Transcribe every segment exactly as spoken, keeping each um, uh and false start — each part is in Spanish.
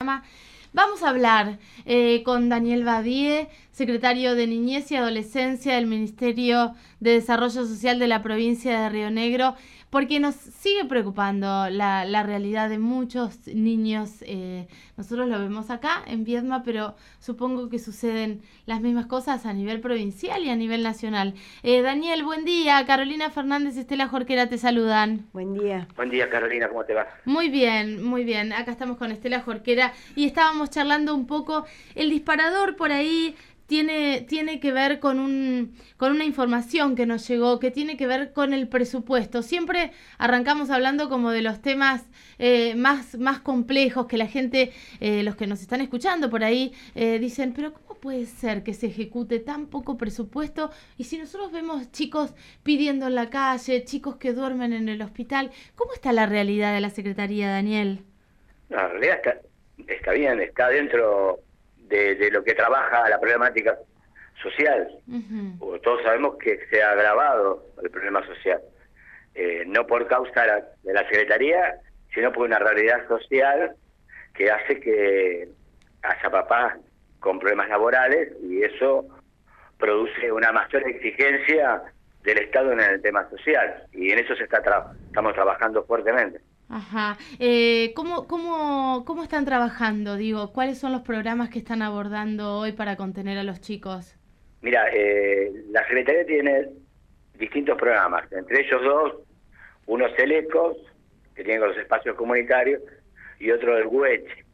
programa. Vamos a hablar eh, con Daniel Badie, secretario de Niñez y Adolescencia del Ministerio de Desarrollo Social de la provincia de Río Negro, porque nos sigue preocupando la, la realidad de muchos niños. Eh, nosotros lo vemos acá en Viedma, pero supongo que suceden las mismas cosas a nivel provincial y a nivel nacional. Eh, Daniel, buen día. Carolina Fernández y Estela Jorquera te saludan. Buen día. Buen día, Carolina, ¿cómo te va? Muy bien, muy bien. Acá estamos con Estela Jorquera y estábamos charlando un poco. El disparador por ahí tiene, tiene que ver con un con una información que nos llegó, que tiene que ver con el presupuesto. Siempre arrancamos hablando como de los temas eh, más, más complejos, que la gente, eh, los que nos están escuchando por ahí, eh, dicen, pero ¿cómo puede ser que se ejecute tan poco presupuesto? Y si nosotros vemos chicos pidiendo en la calle, chicos que duermen en el hospital, ¿cómo está la realidad de la Secretaría, Daniel? No, en realidad está, está bien, está dentro de, de lo que trabaja la problemática social. Uh-huh. Todos sabemos que se ha agravado el problema social, eh, no por causa de la, de la Secretaría, sino por una realidad social que hace que haya papás con problemas laborales y eso produce una mayor exigencia del Estado en el tema social, y en eso se está tra- estamos trabajando fuertemente. Ajá. Eh, ¿cómo, cómo, ¿Cómo están trabajando? Digo, ¿cuáles son los programas que están abordando hoy para contener a los chicos? Mira, eh, la Secretaría tiene distintos programas, entre ellos dos, uno Selecos, que tiene con los espacios comunitarios, y otro el U E C H.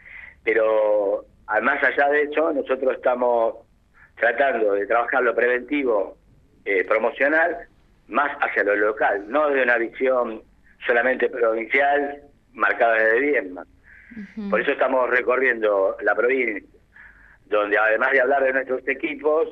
Pero, al más allá de eso, nosotros estamos tratando de trabajar lo preventivo, eh, promocional, más hacia lo local, no de una visión solamente provincial, marcada desde Viedma. Uh-huh. Por eso estamos recorriendo la provincia, donde además de hablar de nuestros equipos,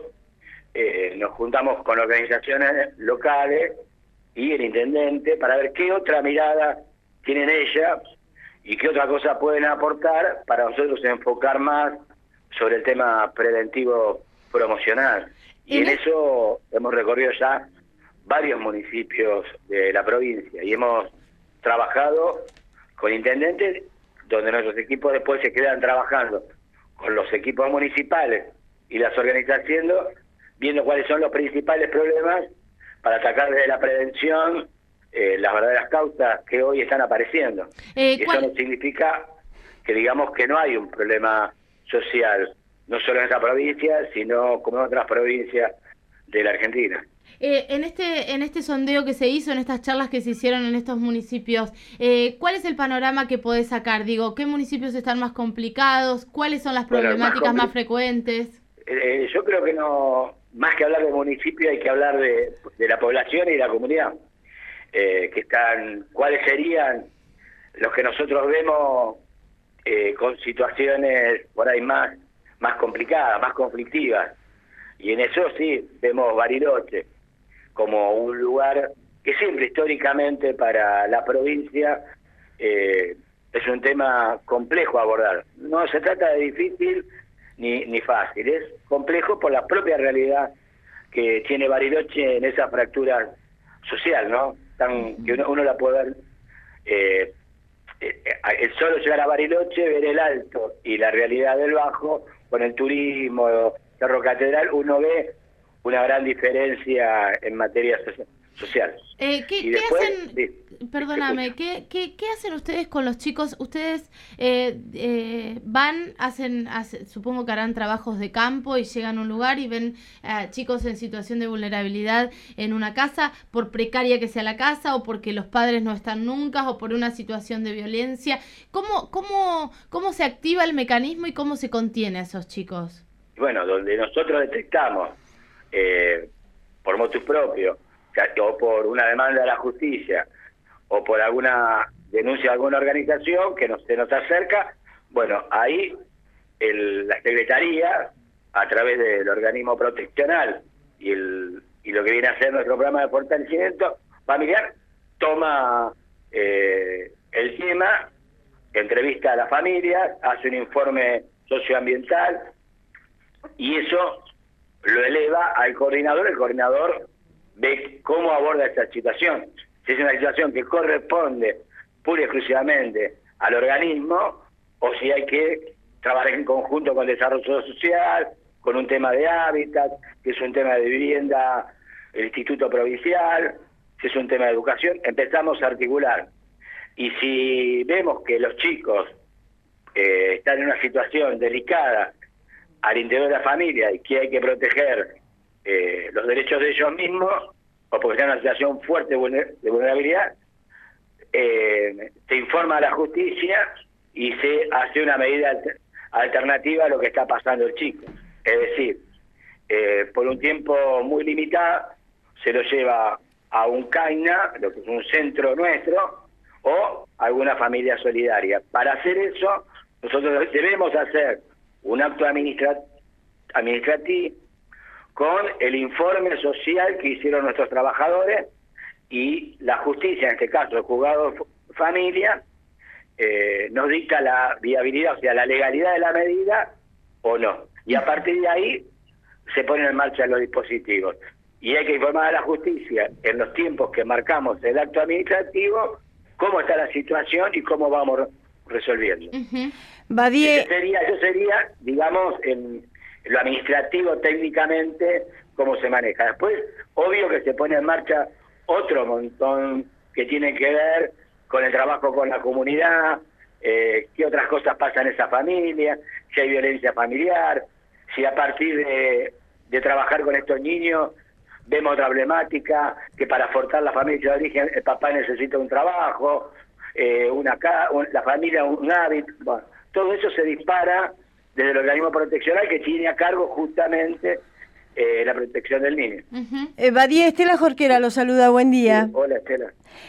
eh, nos juntamos con organizaciones locales y el intendente para ver qué otra mirada tienen ellas y qué otra cosa pueden aportar para nosotros enfocar más sobre el tema preventivo promocional. Y en eso hemos recorrido ya varios municipios de la provincia y hemos trabajado con intendentes, donde nuestros equipos después se quedan trabajando con los equipos municipales y las organizaciones, viendo cuáles son los principales problemas para atacar desde la prevención eh, las verdaderas causas que hoy están apareciendo. Eh, y eso no significa que digamos que no hay un problema social, no solo en esa provincia, sino como en otras provincias de la Argentina. Eh, en este en este sondeo que se hizo, en estas charlas que se hicieron en estos municipios, eh, ¿cuál es el panorama que podés sacar? Digo, ¿qué municipios están más complicados? ¿Cuáles son las problemáticas bueno, más, más frecuentes? Eh, yo creo que no, más que hablar de municipio, hay que hablar de, de la población y la comunidad. Eh, que están, ¿cuáles serían los que nosotros vemos eh, con situaciones por ahí más, más complicadas, más conflictivas? Y en eso sí, vemos Bariloche como un lugar que siempre históricamente para la provincia eh, es un tema complejo a abordar. No se trata de difícil ni, ni fácil, es complejo por la propia realidad que tiene Bariloche en esa fractura social, ¿no? Tan, que uno, uno la puede ver, eh, eh, el solo llegar a Bariloche, ver el alto y la realidad del bajo, con el turismo, Cerro Catedral, uno ve una gran diferencia en materia so- social. Eh, ¿qué, y ¿qué después, hacen? Sí, perdóname, ¿qué, qué, ¿qué hacen ustedes con los chicos? Ustedes eh, eh, van, hacen, hacen, supongo que harán trabajos de campo y llegan a un lugar y ven eh, chicos en situación de vulnerabilidad en una casa, por precaria que sea la casa o porque los padres no están nunca o por una situación de violencia. ¿Cómo, cómo, cómo se activa el mecanismo y cómo se contiene a esos chicos? Bueno, donde nosotros detectamos eh, por motus propio, o, sea, o por una demanda de la justicia, o por alguna denuncia de alguna organización que nos, se nos acerca, bueno, ahí el, la Secretaría, a través del organismo proteccional y, el, y lo que viene a ser nuestro programa de fortalecimiento familiar, toma eh, el tema, entrevista a la familia, hace un informe socioambiental, y eso lo eleva al coordinador. El coordinador ve cómo aborda esta situación. Si es una situación que corresponde pura y exclusivamente al organismo, o si hay que trabajar en conjunto con desarrollo social, con un tema de hábitat, que es un tema de vivienda, el Instituto Provincial, si es un tema de educación, empezamos a articular. Y si vemos que los chicos eh, están en una situación delicada al interior de la familia y que hay que proteger eh, los derechos de ellos mismos, o porque están en una situación fuerte de vulnerabilidad, eh, se informa a la justicia y se hace una medida alter alternativa a lo que está pasando el chico. Es decir, eh, por un tiempo muy limitado se lo lleva a un CAINA, lo que es un centro nuestro, o alguna familia solidaria. Para hacer eso, nosotros debemos hacer un acto administra administrativo con el informe social que hicieron nuestros trabajadores y la justicia, en este caso el juzgado de familia, eh, nos dicta la viabilidad, o sea, la legalidad de la medida o no. Y a partir de ahí se ponen en marcha los dispositivos. Y hay que informar a la justicia en los tiempos que marcamos el acto administrativo cómo está la situación y cómo vamos resolviendo. Uh-huh. Badie... Eso sería, eso sería, digamos, en, en lo administrativo técnicamente cómo se maneja. Después, obvio que se pone en marcha otro montón que tiene que ver con el trabajo con la comunidad, eh, qué otras cosas pasan en esa familia, si hay violencia familiar, si a partir de, de trabajar con estos niños vemos otra problemática, que para fortalecer la familia de origen el papá necesita un trabajo, eh, una un, la familia un hábito, bueno, todo eso se dispara desde el organismo proteccional que tiene a cargo justamente eh, la protección del niño. Uh-huh. eh, Badie, Estela Jorquera lo saluda, buen día. Sí, hola Estela.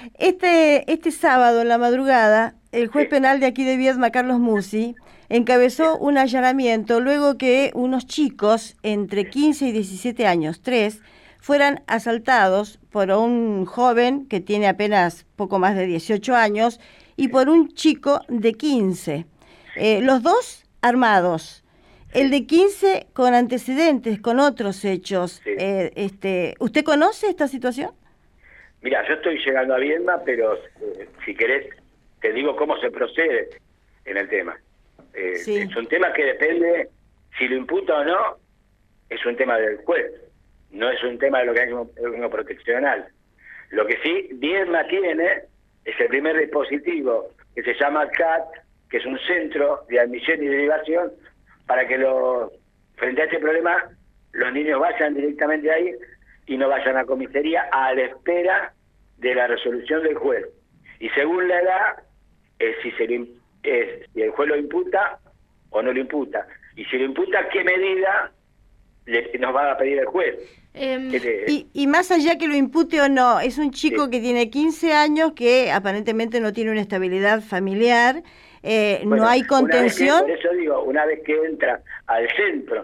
Este, este sábado en la madrugada, el juez sí. penal de aquí de Viedma, Carlos Musi, encabezó un allanamiento luego que unos chicos entre quince y diecisiete años, tres, fueran asaltados por un joven que tiene apenas poco más de dieciocho años y por un chico de quince. Eh, los dos armados. El de quince con antecedentes, con otros hechos. Sí. Eh, este, ¿Usted conoce esta situación? Mira, yo estoy llegando a Viedma, pero eh, si querés te digo cómo se procede en el tema. Eh, sí. Es un tema que depende, si lo imputa o no, es un tema del juez. No es un tema del organismo, organismo proteccional. Lo que sí Viedma tiene es el primer dispositivo que se llama C A T, que es un centro de admisión y derivación, para que los, frente a este problema los niños vayan directamente ahí y no vayan a comisaría a la espera de la resolución del juez. Y según la edad, es si, se lo, es, si el juez lo imputa o no lo imputa. Y si lo imputa, ¿qué medida le, nos va a pedir el juez? Eh, le, y, y más allá que lo impute o no, es un chico sí. que tiene quince años, que aparentemente no tiene una estabilidad familiar, eh, bueno, no hay contención. Por eso digo, una vez que entra al centro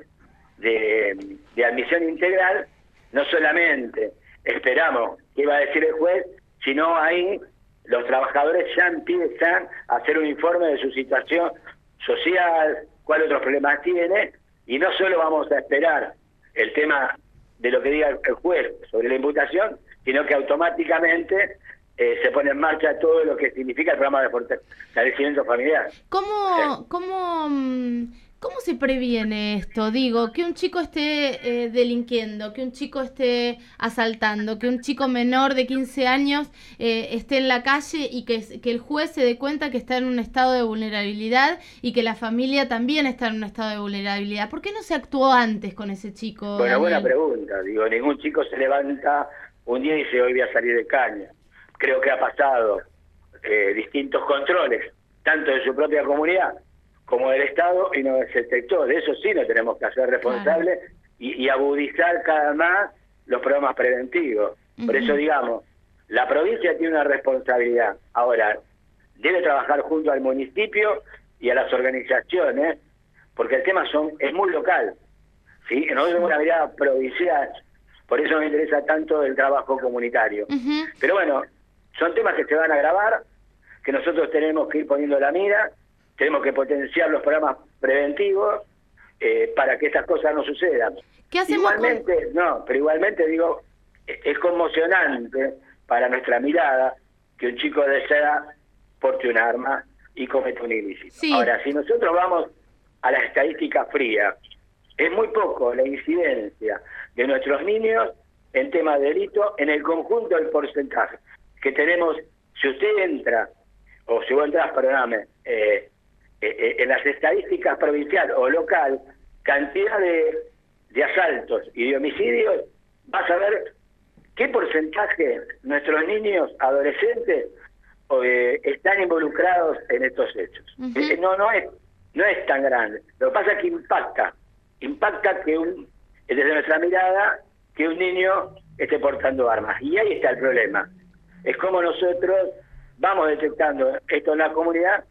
de, de admisión integral, no solamente esperamos qué va a decir el juez, sino ahí los trabajadores ya empiezan a hacer un informe de su situación social, cuáles otros problemas tiene, y no solo vamos a esperar el tema de lo que diga el juez sobre la imputación, sino que automáticamente eh, se pone en marcha todo lo que significa el programa de fortalecimiento familiar. ¿Cómo, sí. cómo, cómo se previene esto? Digo, que un chico esté eh, delinquiendo, que un chico esté asaltando, que un chico menor de quince años eh, esté en la calle y que, que el juez se dé cuenta que está en un estado de vulnerabilidad y que la familia también está en un estado de vulnerabilidad. ¿Por qué no se actuó antes con ese chico? Bueno, Daniel? Buena pregunta. Digo, ningún chico se levanta un día y dice hoy voy a salir de caña. Creo que ha pasado eh, distintos controles, tanto de su propia comunidad como del Estado, y no se detectó. De eso sí nos tenemos que hacer responsables claro. y, y agudizar cada vez más los programas preventivos. Uh-huh. Por eso, digamos, la provincia tiene una responsabilidad. Ahora, debe trabajar junto al municipio y a las organizaciones, porque el tema son es muy local, ¿sí? No es una mirada provincial, por eso me interesa tanto el trabajo comunitario. Uh-huh. Pero bueno, son temas que se van a agravar, que nosotros tenemos que ir poniendo la mira, tenemos que potenciar los programas preventivos eh, para que estas cosas no sucedan. ¿Qué hacemos igualmente, con... no, pero igualmente digo, es conmocionante para nuestra mirada que un chico de esa edad porte un arma y comete un ilícito. Sí. Ahora, si nosotros vamos a la estadística fría, es muy poco la incidencia de nuestros niños en tema de delito en el conjunto del porcentaje que tenemos. Si usted entra, o si vos entras, perdóname, eh, eh, en las estadísticas provincial o local, cantidad de, de asaltos y de homicidios, vas a ver qué porcentaje nuestros niños, adolescentes, eh, están involucrados en estos hechos. Uh-huh. eh, no, no es, no es tan grande. Lo que pasa es que impacta, impacta que un, desde nuestra mirada, que un niño esté portando armas. Y ahí está el problema. Es como nosotros vamos detectando esto en la comunidad,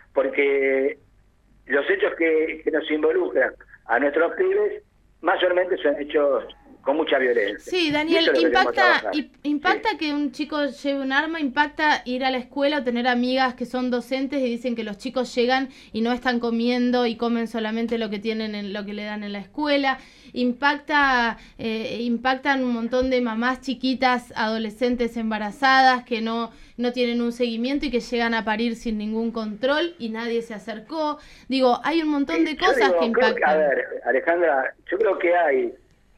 porque los hechos que, que nos involucran a nuestros pibes mayormente son hechos con mucha violencia. Sí, Daniel, impacta impacta sí. que un chico lleve un arma, impacta ir a la escuela o tener amigas que son docentes y dicen que los chicos llegan y no están comiendo y comen solamente lo que tienen, en, lo que le dan en la escuela. Impacta, eh, impactan un montón de mamás chiquitas, adolescentes embarazadas que no, no tienen un seguimiento y que llegan a parir sin ningún control y nadie se acercó. Digo, hay un montón de cosas digo, que impactan. Que, a ver, Alejandra, yo creo que hay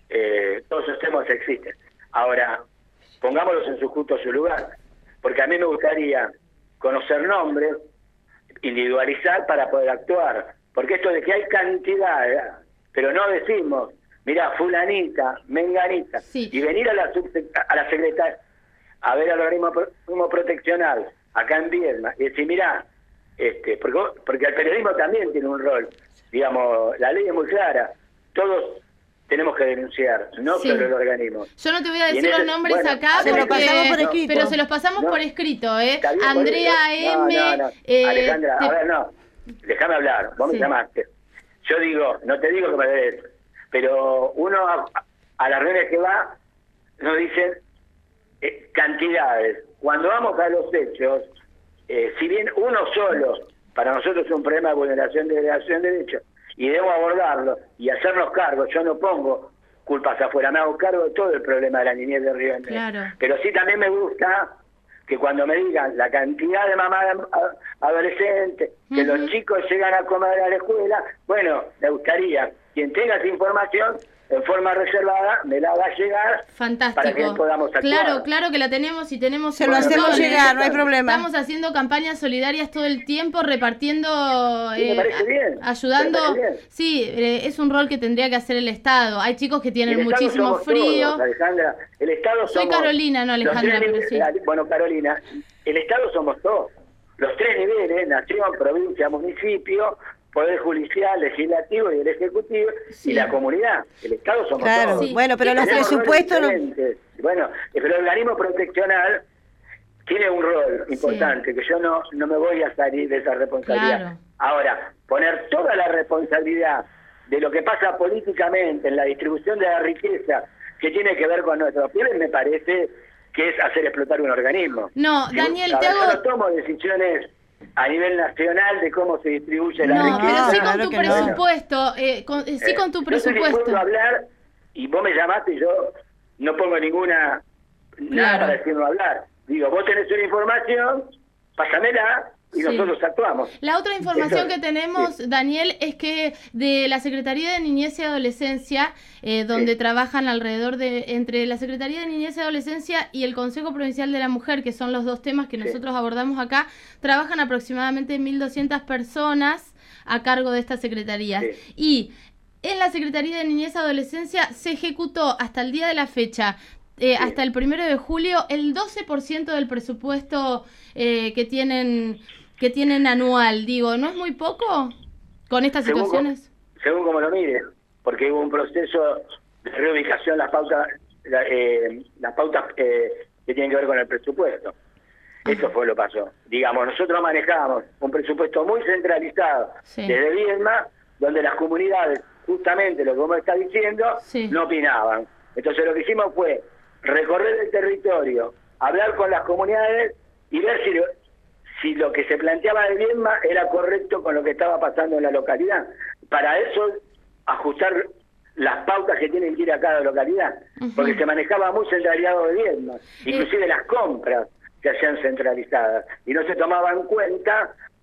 Eh, todos esos temas existen. Ahora, pongámoslos en su justo su lugar, porque a mí me gustaría conocer nombres, individualizar para poder actuar, porque esto de que hay cantidad, ¿eh? Pero no decimos, mirá, fulanita, menganita, sí. Y venir a la, a la secretaria, a ver al organismo proteccional, acá en Viedma, y decir, mirá, este, porque, porque el periodismo también tiene un rol, digamos, la ley es muy clara, todos tenemos que denunciar, no sí. solo el organismo. Yo no te voy a decir los nombres bueno, acá, se porque, lo por no, pero se los pasamos no, por escrito, ¿eh? Bien, Andrea por M. No, no, no. Eh, Alejandra, te... a ver, no, déjame hablar, vos sí. me llamaste. Yo digo, no te digo que me des, pero uno a, a las reuniones que va, nos dicen eh, cantidades. Cuando vamos a los hechos, eh, si bien uno solo, para nosotros es un problema de vulneración de violación de derechos, y debo abordarlo y hacernos cargo. Yo no pongo culpas afuera, me hago cargo de todo el problema de la niñez de Río Negro. Claro. Pero sí también me gusta que cuando me digan la cantidad de mamás adolescentes, que uh-huh. los chicos llegan a comer a la escuela, bueno, me gustaría, quien tenga esa información, en forma reservada, me la haga llegar. Fantástico. Para que podamos actuar. Claro, claro que la tenemos y tenemos... Se lo hacemos llegar, no hay problema. Estamos haciendo campañas solidarias todo el tiempo, repartiendo... Sí, me parece eh, bien. Ayudando... Bien. Sí, eh, es un rol que tendría que hacer el Estado. Hay chicos que tienen muchísimo frío. Todos, Alejandra. El Estado somos... Soy Carolina, no Alejandra, pero sí. Bueno, Carolina, el Estado somos todos. Los tres niveles, nación, provincia, municipio... Poder Judicial, Legislativo y el Ejecutivo, sí. y la comunidad. El Estado somos claro. todos. Sí. Bueno, pero los presupuestos... No... Bueno, pero el organismo proteccional tiene un rol importante, sí. que yo no, no me voy a salir de esa responsabilidad. Claro. Ahora, poner toda la responsabilidad de lo que pasa políticamente en la distribución de la riqueza que tiene que ver con nuestros pibes, me parece que es hacer explotar un organismo. No, si, Daniel, te hago... Yo no tomo decisiones a nivel nacional de cómo se distribuye la no, riqueza. No, pero sí con claro tu que presupuesto, no. eh, con, eh, sí eh, con tu yo presupuesto. Yo a hablar y vos me llamaste y yo no pongo ninguna claro. nada para decirnos hablar. Digo, vos tenés una información, pásamela y sí. nosotros actuamos. La otra información Eso, que tenemos, sí. Daniel, es que de la Secretaría de Niñez y Adolescencia, eh, donde sí. trabajan alrededor de, entre la Secretaría de Niñez y Adolescencia y el Consejo Provincial de la Mujer, que son los dos temas que nosotros sí. abordamos acá, trabajan aproximadamente mil doscientas personas a cargo de estas secretarías. Sí. Y en la Secretaría de Niñez y Adolescencia se ejecutó hasta el día de la fecha, Eh, sí. hasta el primero de julio, el doce por ciento del presupuesto eh, que tienen que tienen anual. Digo, ¿no es muy poco con estas según situaciones? Com, según como lo mire, porque hubo un proceso de reubicación, las pautas la, eh, las pautas eh, que tienen que ver con el presupuesto. Uh-huh. Eso fue lo que pasó. Digamos, nosotros manejamos un presupuesto muy centralizado sí. desde Viedma, donde las comunidades, justamente lo que vos me estás diciendo, sí. no opinaban. Entonces lo que hicimos fue recorrer el territorio, hablar con las comunidades y ver si, si lo que se planteaba de Viedma era correcto con lo que estaba pasando en la localidad. Para eso, ajustar las pautas que tienen que ir a cada localidad, uh-huh. porque se manejaba muy centralizado de Viedma, inclusive eh. las compras se hacían centralizadas y no se tomaba en cuenta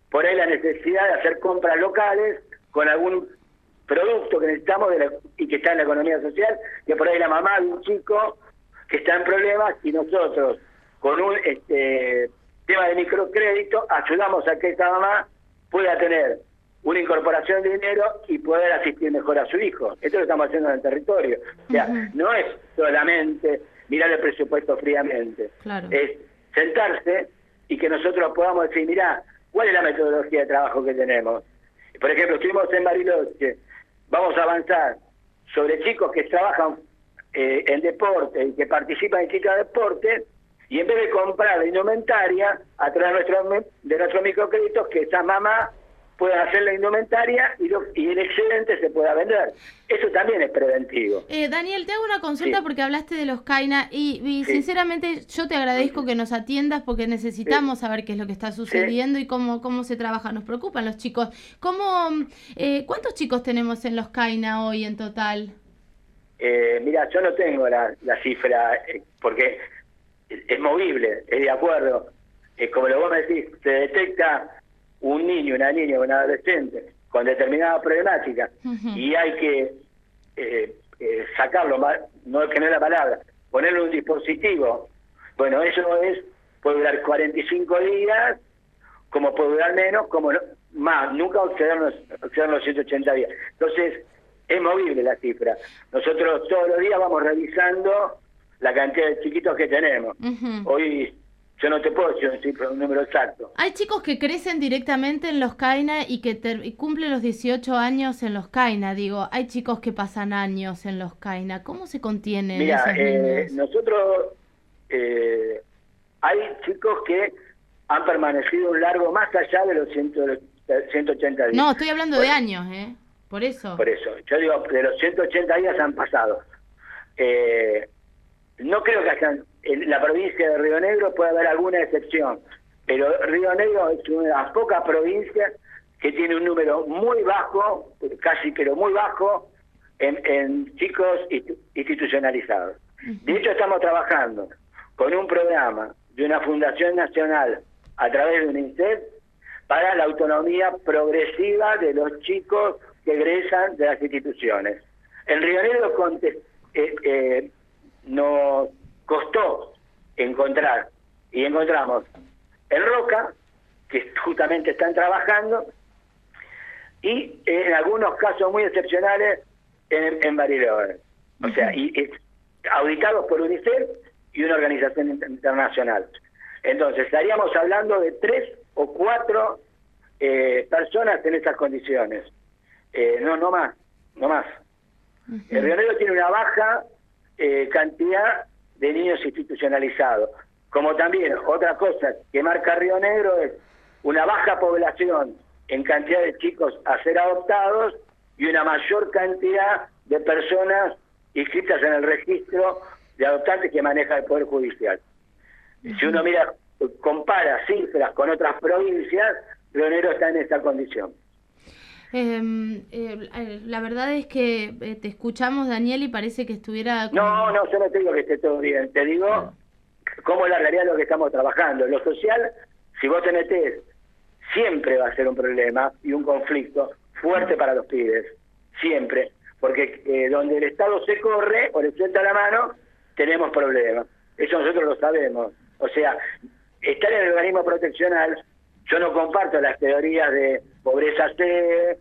por ahí la necesidad de hacer compras locales con algún producto que necesitamos de la, y que está en la economía social, que por ahí la mamá de un chico que está en problemas y nosotros con un este tema de microcrédito ayudamos a que esta mamá pueda tener una incorporación de dinero y poder asistir mejor a su hijo. Esto lo estamos haciendo en el territorio. O sea, uh-huh. no es solamente mirar el presupuesto fríamente, claro. es sentarse y que nosotros podamos decir, mirá, ¿cuál es la metodología de trabajo que tenemos? Por ejemplo, estuvimos en Bariloche, vamos a avanzar sobre chicos que trabajan eh, en deporte y que participan en chicas de deporte, y en vez de comprar la indumentaria a través de nuestros de nuestros microcréditos, que esa mamá pueda hacer la indumentaria y, lo, y el excedente se pueda vender. Eso también es preventivo. Eh, Daniel, te hago una consulta sí. porque hablaste de los CAINA y, y sí. sinceramente yo te agradezco sí. que nos atiendas porque necesitamos sí. saber qué es lo que está sucediendo sí. y cómo cómo se trabaja. Nos preocupan los chicos. ¿Cómo, eh, ¿Cuántos chicos tenemos en los CAINA hoy en total? Eh, mira, yo no tengo la, la cifra eh, porque es movible, es de acuerdo. Eh, como lo vos me decís, se detecta un niño, una niña o un adolescente con determinada problemática uh-huh. y hay que eh, eh, sacarlo, no es que no es la palabra, ponerle un dispositivo. Bueno, eso es puede durar cuarenta y cinco días, como puede durar menos, como no, más, nunca exceder los, exceder los ciento ochenta días. Entonces, es movible la cifra. Nosotros todos los días vamos revisando la cantidad de chiquitos que tenemos. Uh-huh. Hoy yo no te puedo decir un, cifra, un número exacto. Hay chicos que crecen directamente en los CAINA y que ter- y cumplen los dieciocho años en los CAINA. Digo, hay chicos que pasan años en los CAINA. ¿Cómo se contienen Mira, esos eh, niños? Nosotros, eh, hay chicos que han permanecido un largo más allá de los ciento ochenta días. No, estoy hablando por, de años, ¿eh? Por eso. Por eso. Yo digo, de los ciento ochenta días han pasado. Eh, no creo que haya, en la provincia de Río Negro pueda haber alguna excepción, pero Río Negro es una de las pocas provincias que tiene un número muy bajo, casi pero muy bajo, en, en chicos institucionalizados. De hecho, estamos trabajando con un programa de una fundación nacional a través de UNICEF para la autonomía progresiva de los chicos que egresan de las instituciones. En Río Negro conte, eh, eh, nos costó encontrar, y encontramos en Roca, que justamente están trabajando, y en algunos casos muy excepcionales en, en Bariloche. O sea, y, y auditados por UNICEF y una organización internacional. Entonces, estaríamos hablando de tres o cuatro eh, personas en esas condiciones. Eh, no, no más, no más. Uh-huh. El Río Negro tiene una baja eh, cantidad de niños institucionalizados. Como también otra cosa que marca Río Negro es una baja población en cantidad de chicos a ser adoptados y una mayor cantidad de personas inscritas en el registro de adoptantes que maneja el Poder Judicial. Uh-huh. Si uno mira, compara cifras con otras provincias, Río Negro está en esta condición. Eh, eh, la verdad es que eh, te escuchamos, Daniel, y parece que estuviera... Como... No, no, yo no te digo que esté todo bien, te digo no. cómo es la realidad de lo que estamos trabajando. Lo social, si vos te metés, siempre va a ser un problema y un conflicto fuerte para los pibes, siempre, porque eh, donde el Estado se corre o le suelta la mano, tenemos problemas. Eso nosotros lo sabemos. O sea, estar en el organismo proteccional, yo no comparto las teorías de pobreza cero,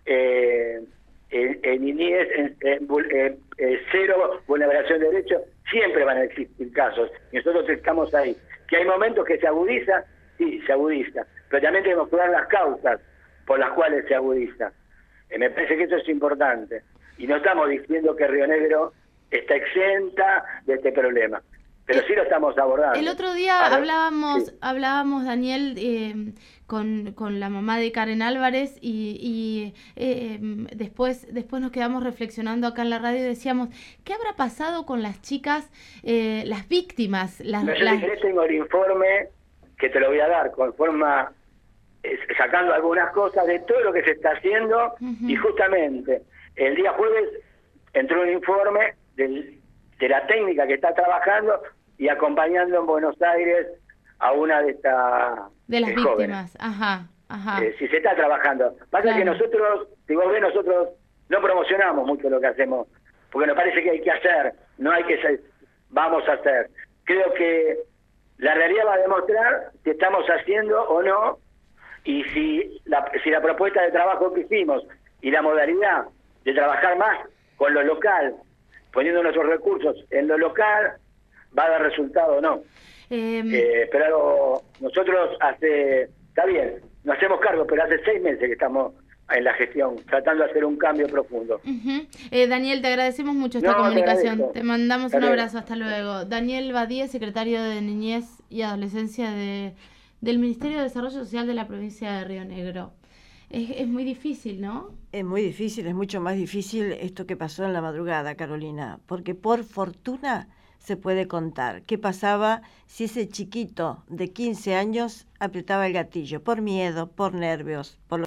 eh, en, en niñez, en, en, en, en cero vulneración de derechos, siempre van a existir casos, y nosotros estamos ahí. Que hay momentos que se agudiza, sí, se agudiza, pero también tenemos que ver las causas por las cuales se agudiza. Eh, me parece que eso es importante, y no estamos diciendo que Río Negro está exenta de este problema, pero sí lo estamos abordando. El otro día Ahora, hablábamos, sí. hablábamos Daniel, eh, con, con la mamá de Karen Álvarez y, y eh, después, después nos quedamos reflexionando acá en la radio y decíamos, ¿qué habrá pasado con las chicas, eh, las víctimas? Las, no, yo las... tengo el informe que te lo voy a dar con forma, eh, sacando algunas cosas de todo lo que se está haciendo, uh-huh. y justamente el día jueves entró un informe del, de la técnica que está trabajando y acompañando en Buenos Aires a una de estas de las jóvenes. víctimas, ajá, eh, si se está trabajando. Pasa claro. que nosotros, si vos ves, nosotros no promocionamos mucho lo que hacemos, porque nos parece que hay que hacer, no hay que ser, vamos a hacer. Creo que la realidad va a demostrar si estamos haciendo o no, y si la, si la propuesta de trabajo que hicimos y la modalidad de trabajar más con lo local, poniendo nuestros recursos en lo local, va a dar resultado o no. Eh, eh, pero nosotros hace, está bien, nos hacemos cargo, pero hace seis meses que estamos en la gestión, tratando de hacer un cambio profundo. Uh-huh. eh, Daniel, te agradecemos mucho esta no, comunicación. Te, te mandamos hasta un luego. abrazo, hasta luego. Daniel Badía, secretario de Niñez y Adolescencia de, del Ministerio de Desarrollo Social de la provincia de Río Negro. Es, es muy difícil, ¿no? Es muy difícil, es mucho más difícil esto que pasó en la madrugada, Carolina, porque por fortuna se puede contar qué pasaba si ese chiquito de quince años apretaba el gatillo, por miedo, por nervios, por lo